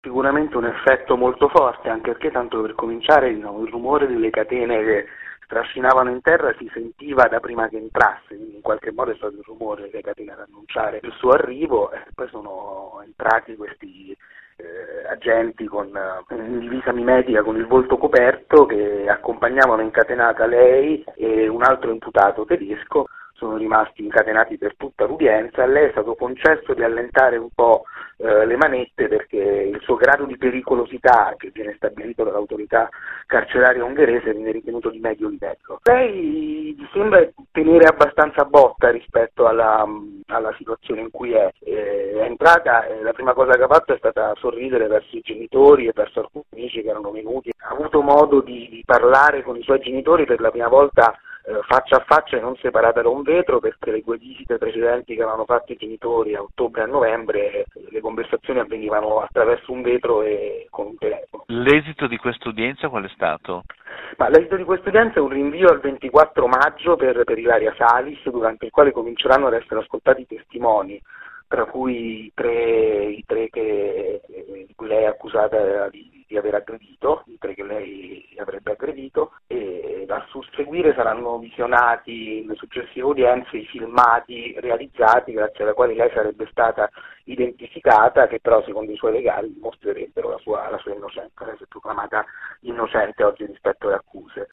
Sicuramente un effetto molto forte, anche perché tanto per cominciare il rumore delle catene che strascinavano in terra si sentiva da prima che entrasse, quindi in qualche modo è stato il rumore delle catene ad annunciare il suo arrivo, e poi sono entrati questi agenti in divisa mimetica con il volto coperto che accompagnavano incatenata lei e un altro imputato tedesco. Sono rimasti incatenati per tutta l'udienza. A lei è stato concesso di allentare un po' le manette perché il suo grado di pericolosità, che viene stabilito dall'autorità carceraria ungherese, viene ritenuto di medio livello. Lei sembra tenere abbastanza botta rispetto alla situazione in cui è entrata, e la prima cosa che ha fatto è stata sorridere verso i genitori e verso alcuni amici che erano venuti. Ha avuto modo di parlare con i suoi genitori per la prima volta faccia a faccia e non separata da un vetro, perché le due visite precedenti che avevano fatto i genitori a ottobre e a novembre le conversazioni avvenivano attraverso un vetro e con un telefono. L'esito di questa udienza qual è stato? Ma l'esito di questa udienza è un rinvio al 24 maggio per Ilaria Salis, durante il quale cominceranno ad essere ascoltati i testimoni, tra cui i tre di cui lei è accusata di aver aggredito, i tre che lei avrebbe aggredito, e a susseguire saranno visionati nelle successive udienze i filmati realizzati grazie ai quali lei sarebbe stata identificata, che però secondo i suoi legali dimostrerebbero la sua innocenza. Lei si è proclamata innocente oggi rispetto alle accuse.